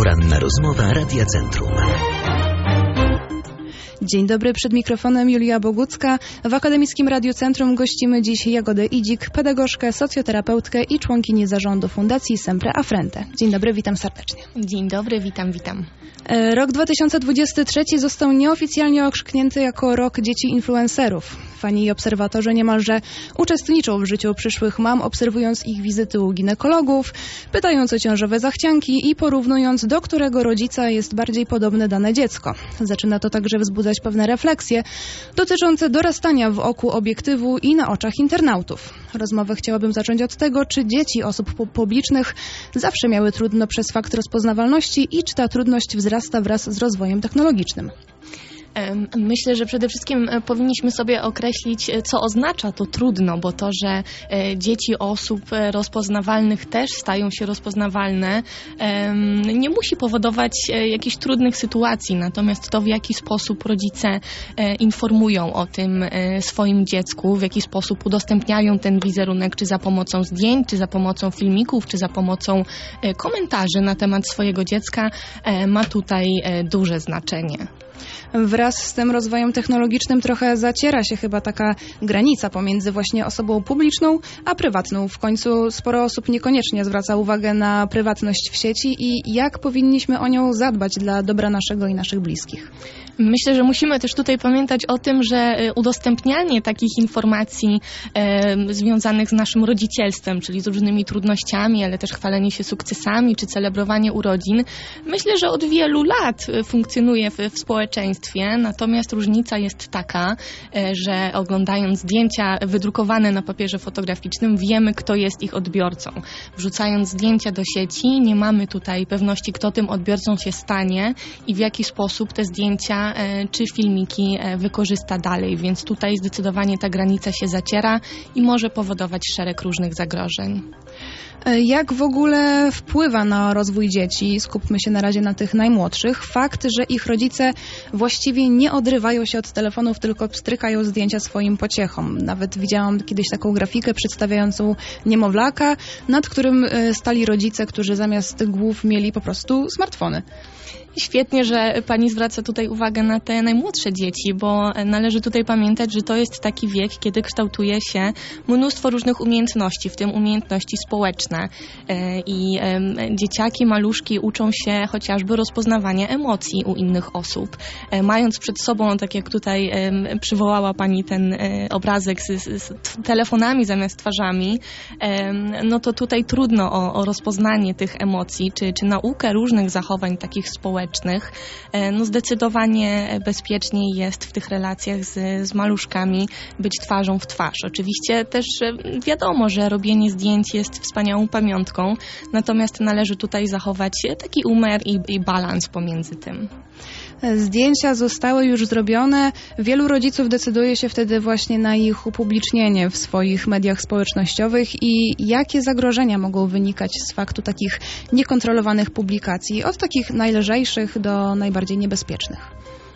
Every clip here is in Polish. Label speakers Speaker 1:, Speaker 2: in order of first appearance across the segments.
Speaker 1: Poranna rozmowa Radia Centrum.
Speaker 2: Dzień dobry, przed mikrofonem Julia Bogucka. W Akademickim Radiu Centrum gościmy dziś Jagodę Idzik, pedagogzkę, socjoterapeutkę i członkinię zarządu Fundacji Sempre a Frente. Dzień dobry, witam serdecznie.
Speaker 3: Dzień dobry, witam.
Speaker 2: Rok 2023 został nieoficjalnie okrzyknięty jako rok dzieci influencerów. Fani i obserwatorzy niemalże uczestniczą w życiu przyszłych mam, obserwując ich wizyty u ginekologów, pytając o ciążowe zachcianki i porównując, do którego rodzica jest bardziej podobne dane dziecko. Zaczyna to także wzbudzać pewne refleksje dotyczące dorastania w oku obiektywu i na oczach internautów. Rozmowę chciałabym zacząć od tego, czy dzieci osób publicznych zawsze miały trudno przez fakt rozpoznawalności i czy ta trudność wzrasta wraz z rozwojem technologicznym.
Speaker 3: Myślę, że przede wszystkim powinniśmy sobie określić, co oznacza to trudno, bo to, że dzieci osób rozpoznawalnych też stają się rozpoznawalne, nie musi powodować jakichś trudnych sytuacji. Natomiast to, w jaki sposób rodzice informują o tym swoim dziecku, w jaki sposób udostępniają ten wizerunek, czy za pomocą zdjęć, czy za pomocą filmików, czy za pomocą komentarzy na temat swojego dziecka, ma tutaj duże znaczenie.
Speaker 2: Wraz z tym rozwojem technologicznym trochę zaciera się chyba taka granica pomiędzy właśnie osobą publiczną a prywatną. W końcu sporo osób niekoniecznie zwraca uwagę na prywatność w sieci i jak powinniśmy o nią zadbać dla dobra naszego i naszych bliskich.
Speaker 3: Myślę, że musimy też tutaj pamiętać o tym, że udostępnianie takich informacji związanych z naszym rodzicielstwem, czyli z różnymi trudnościami, ale też chwalenie się sukcesami czy celebrowanie urodzin, myślę, że od wielu lat funkcjonuje w społeczeństwie, natomiast różnica jest taka, że oglądając zdjęcia wydrukowane na papierze fotograficznym, wiemy, kto jest ich odbiorcą. Wrzucając zdjęcia do sieci, nie mamy tutaj pewności, kto tym odbiorcą się stanie i w jaki sposób te zdjęcia czy filmiki wykorzysta dalej, więc tutaj zdecydowanie ta granica się zaciera i może powodować szereg różnych zagrożeń.
Speaker 2: Jak w ogóle wpływa na rozwój dzieci, skupmy się na razie na tych najmłodszych, fakt, że ich rodzice właściwie nie odrywają się od telefonów, tylko pstrykają zdjęcia swoim pociechom. Nawet widziałam kiedyś taką grafikę przedstawiającą niemowlaka, nad którym stali rodzice, którzy zamiast głów mieli po prostu smartfony.
Speaker 3: Świetnie, że pani zwraca tutaj uwagę na te najmłodsze dzieci, bo należy tutaj pamiętać, że to jest taki wiek, kiedy kształtuje się mnóstwo różnych umiejętności, w tym umiejętności społeczne. I dzieciaki, maluszki uczą się chociażby rozpoznawania emocji u innych osób. Mając przed sobą, tak jak tutaj przywołała pani ten obrazek z telefonami zamiast twarzami, no to tutaj trudno o rozpoznanie tych emocji, czy naukę różnych zachowań takich społecznych. No zdecydowanie bezpieczniej jest w tych relacjach z maluszkami być twarzą w twarz. Oczywiście też wiadomo, że robienie zdjęć jest wspaniałą pamiątką, natomiast należy tutaj zachować taki umiar i balans pomiędzy tym.
Speaker 2: Zdjęcia zostały już zrobione. Wielu rodziców decyduje się wtedy właśnie na ich upublicznienie w swoich mediach społecznościowych i jakie zagrożenia mogą wynikać z faktu takich niekontrolowanych publikacji, od takich najlżejszych do najbardziej niebezpiecznych.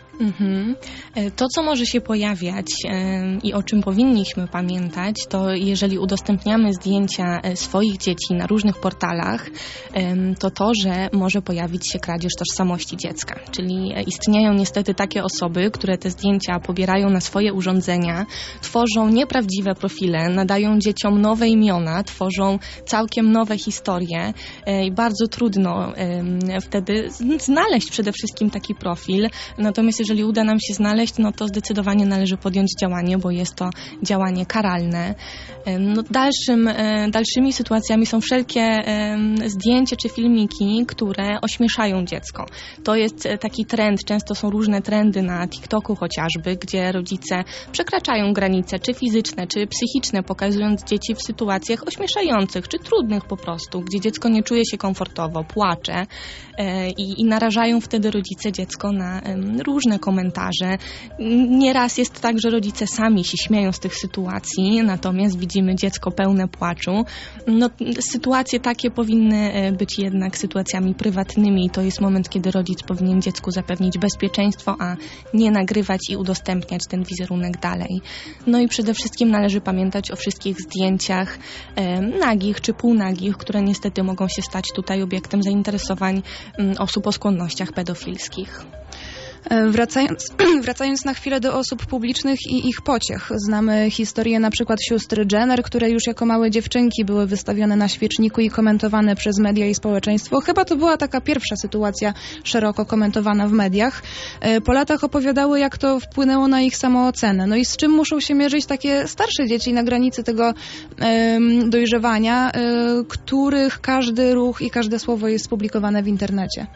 Speaker 3: To, co może się pojawiać i o czym powinniśmy pamiętać, to jeżeli udostępniamy zdjęcia swoich dzieci na różnych portalach, to, że może pojawić się kradzież tożsamości dziecka. Czyli istnieją niestety takie osoby, które te zdjęcia pobierają na swoje urządzenia, tworzą nieprawdziwe profile, nadają dzieciom nowe imiona, tworzą całkiem nowe historie i bardzo trudno wtedy znaleźć przede wszystkim taki profil. Natomiast jeżeli uda nam się znaleźć, no to zdecydowanie należy podjąć działanie, bo jest to działanie karalne. No dalszymi sytuacjami są wszelkie zdjęcia czy filmiki, które ośmieszają dziecko. To jest taki trend, często są różne trendy na TikToku chociażby, gdzie rodzice przekraczają granice, czy fizyczne, czy psychiczne, pokazując dzieci w sytuacjach ośmieszających, czy trudnych po prostu, gdzie dziecko nie czuje się komfortowo, płacze i narażają wtedy rodzice dziecko na różne różne komentarze. Nieraz jest tak, że rodzice sami się śmieją z tych sytuacji, natomiast widzimy dziecko pełne płaczu. No, sytuacje takie powinny być jednak sytuacjami prywatnymi i to jest moment, kiedy rodzic powinien dziecku zapewnić bezpieczeństwo, a nie nagrywać i udostępniać ten wizerunek dalej. No i przede wszystkim należy pamiętać o wszystkich zdjęciach nagich czy półnagich, które niestety mogą się stać tutaj obiektem zainteresowań osób o skłonnościach pedofilskich.
Speaker 2: Wracając na chwilę do osób publicznych i ich pociech. Znamy historię na przykład sióstr Jenner, które już jako małe dziewczynki były wystawione na świeczniku i komentowane przez media i społeczeństwo. Chyba to była taka pierwsza sytuacja szeroko komentowana w mediach. Po latach opowiadały, jak to wpłynęło na ich samoocenę. No i z czym muszą się mierzyć takie starsze dzieci na granicy tego dojrzewania, których każdy ruch i każde słowo jest publikowane w internecie.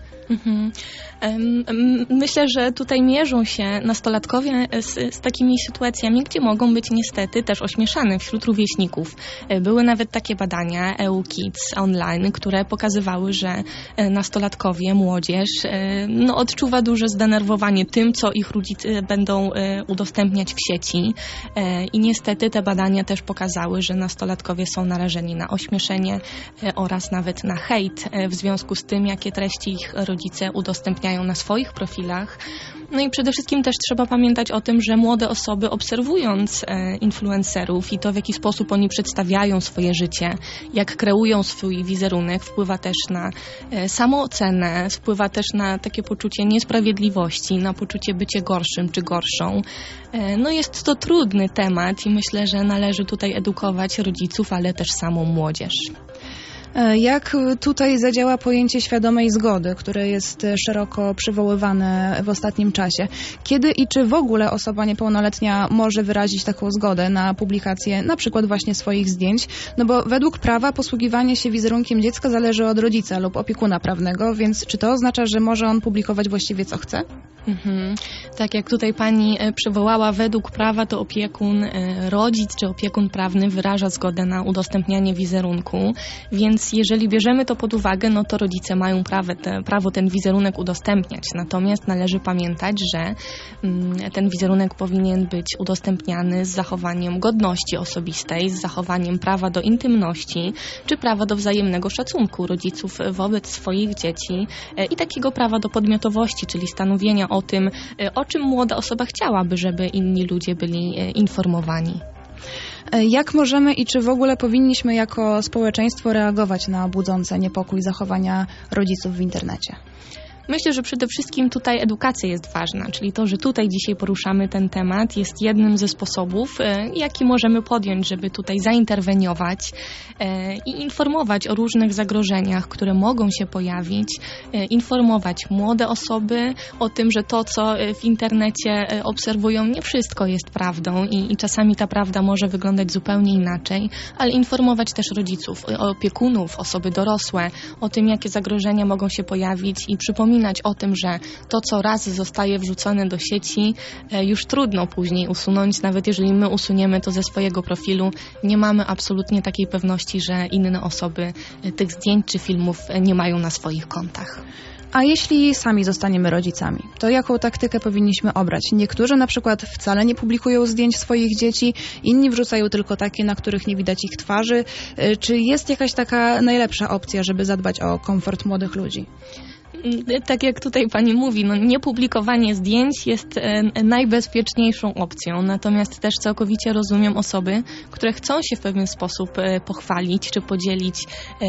Speaker 3: Myślę, że tutaj mierzą się nastolatkowie z takimi sytuacjami, gdzie mogą być niestety też ośmieszane wśród rówieśników. Były nawet takie badania EU Kids online, które pokazywały, że nastolatkowie, młodzież odczuwa duże zdenerwowanie tym, co ich rodzice będą udostępniać w sieci. I niestety te badania też pokazały, że nastolatkowie są narażeni na ośmieszenie oraz nawet na hejt w związku z tym, jakie treści ich rodzice udostępniają na swoich profilach. No i przede wszystkim też trzeba pamiętać o tym, że młode osoby obserwując influencerów i to, w jaki sposób oni przedstawiają swoje życie, jak kreują swój wizerunek, wpływa też na samoocenę, wpływa też na takie poczucie niesprawiedliwości, na poczucie bycia gorszym czy gorszą. No jest to trudny temat i myślę, że należy tutaj edukować rodziców, ale też samą młodzież.
Speaker 2: Jak tutaj zadziała pojęcie świadomej zgody, które jest szeroko przywoływane w ostatnim czasie? Kiedy i czy w ogóle osoba niepełnoletnia może wyrazić taką zgodę na publikację na przykład właśnie swoich zdjęć? No bo według prawa posługiwanie się wizerunkiem dziecka zależy od rodzica lub opiekuna prawnego, więc czy to oznacza, że może on publikować właściwie co chce?
Speaker 3: Tak jak tutaj pani przywołała, według prawa to opiekun, rodzic czy opiekun prawny wyraża zgodę na udostępnianie wizerunku, więc jeżeli bierzemy to pod uwagę, no to rodzice mają prawo ten wizerunek udostępniać. Natomiast należy pamiętać, że ten wizerunek powinien być udostępniany z zachowaniem godności osobistej, z zachowaniem prawa do intymności, czy prawa do wzajemnego szacunku rodziców wobec swoich dzieci i takiego prawa do podmiotowości, czyli stanowienia o tym, o czym młoda osoba chciałaby, żeby inni ludzie byli informowani.
Speaker 2: Jak możemy i czy w ogóle powinniśmy jako społeczeństwo reagować na budzące niepokój zachowania rodziców w internecie?
Speaker 3: Myślę, że przede wszystkim tutaj edukacja jest ważna, czyli to, że tutaj dzisiaj poruszamy ten temat, jest jednym ze sposobów, jaki możemy podjąć, żeby tutaj zainterweniować i informować o różnych zagrożeniach, które mogą się pojawić, informować młode osoby o tym, że to, co w internecie obserwują, nie wszystko jest prawdą i czasami ta prawda może wyglądać zupełnie inaczej, ale informować też rodziców, opiekunów, osoby dorosłe o tym, jakie zagrożenia mogą się pojawić i przypominać o tym, że to, co raz zostaje wrzucone do sieci, już trudno później usunąć. Nawet jeżeli my usuniemy to ze swojego profilu, nie mamy absolutnie takiej pewności, że inne osoby tych zdjęć czy filmów nie mają na swoich kontach.
Speaker 2: A jeśli sami zostaniemy rodzicami, to jaką taktykę powinniśmy obrać? Niektórzy na przykład wcale nie publikują zdjęć swoich dzieci, inni wrzucają tylko takie, na których nie widać ich twarzy. Czy jest jakaś taka najlepsza opcja, żeby zadbać o komfort młodych ludzi?
Speaker 3: Tak jak tutaj pani mówi, niepublikowanie zdjęć jest najbezpieczniejszą opcją, natomiast też całkowicie rozumiem osoby, które chcą się w pewien sposób pochwalić czy podzielić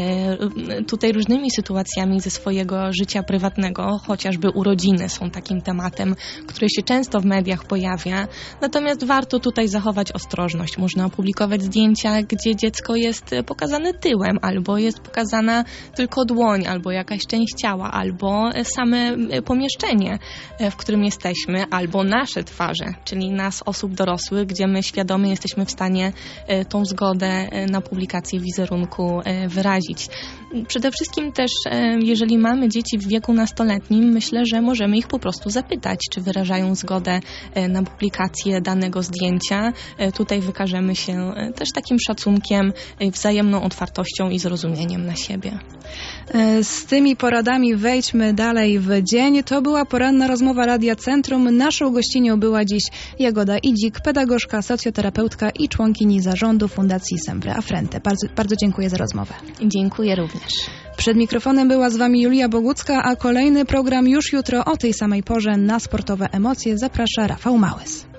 Speaker 3: tutaj różnymi sytuacjami ze swojego życia prywatnego, chociażby urodziny są takim tematem, który się często w mediach pojawia, natomiast warto tutaj zachować ostrożność. Można opublikować zdjęcia, gdzie dziecko jest pokazane tyłem, albo jest pokazana tylko dłoń, albo jakaś część ciała, albo same pomieszczenie, w którym jesteśmy, albo nasze twarze, czyli nas, osób dorosłych, gdzie my świadomie jesteśmy w stanie tą zgodę na publikację wizerunku wyrazić. Przede wszystkim też, jeżeli mamy dzieci w wieku nastoletnim, myślę, że możemy ich po prostu zapytać, czy wyrażają zgodę na publikację danego zdjęcia. Tutaj wykażemy się też takim szacunkiem, wzajemną otwartością i zrozumieniem na siebie.
Speaker 2: Z tymi poradami wejdźmy dalej w dzień. To była poranna rozmowa Radia Centrum. Naszą gościnią była dziś Jagoda Idzik, pedagogzka, socjoterapeutka i członkini zarządu Fundacji Sempre Afrente. Bardzo dziękuję za rozmowę.
Speaker 3: Dziękuję również.
Speaker 2: Przed mikrofonem była z Wami Julia Bogucka, a kolejny program już jutro o tej samej porze na Sportowe Emocje zaprasza Rafał Małys.